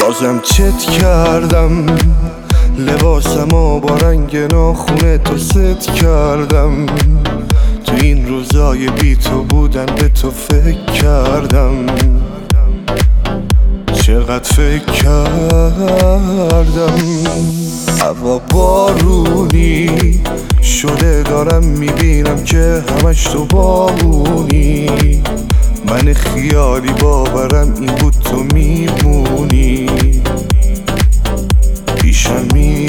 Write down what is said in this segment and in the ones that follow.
بازم چت کردم، لباسمو با رنگ ناخونه تو ست کردم. تو این روزای بی تو بودن به تو فکر کردم، چقدر فکر کردم. هوا بارونی شده دارم میبینم که همش تو بامونی. من خیالی باورم این بود تو میمونی، پیشم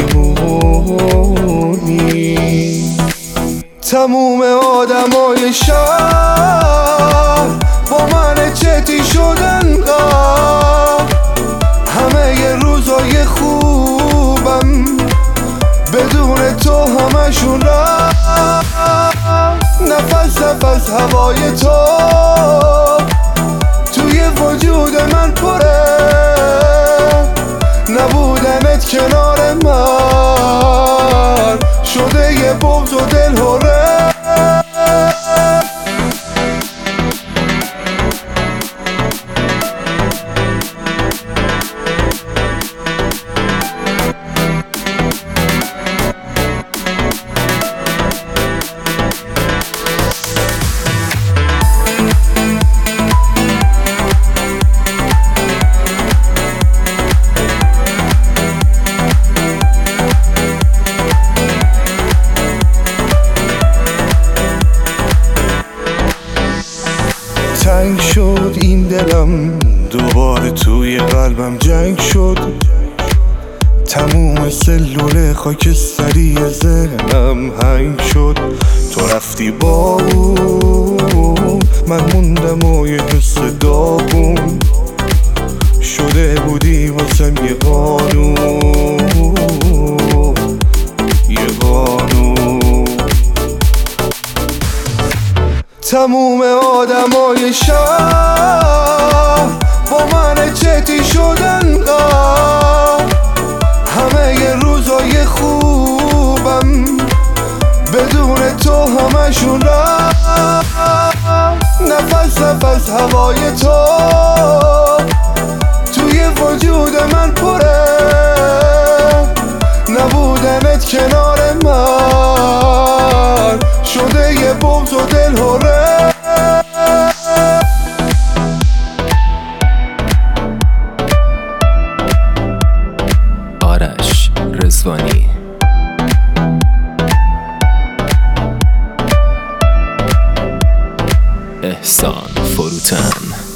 میمونی. تموم آدمای شهر با من چتی شدن همه ی روزای خوبم بدون تو همشون رفت. نفس نفس هوای تو توی وجود من پره، نبودنت کنار من شده یه بغض و دل هره. تنگ شد این دلم دوباره توی قلبم جنگ شد، تموم سلول خاکستری ذهنم هنگ شد. تو رفتی با اون من موندم و یه حس داغون شده بودی واسم یه قانون، یه قانون. تموم آدمای شهر با من چتی شدن همه ی روزای خوبم بدون تو همشون رفت. نفس نفس هوای تو توی وجود من پره، نبودنت کنار من شده یه بغض و دل هره. آرش رضوانی. احسان فروتن.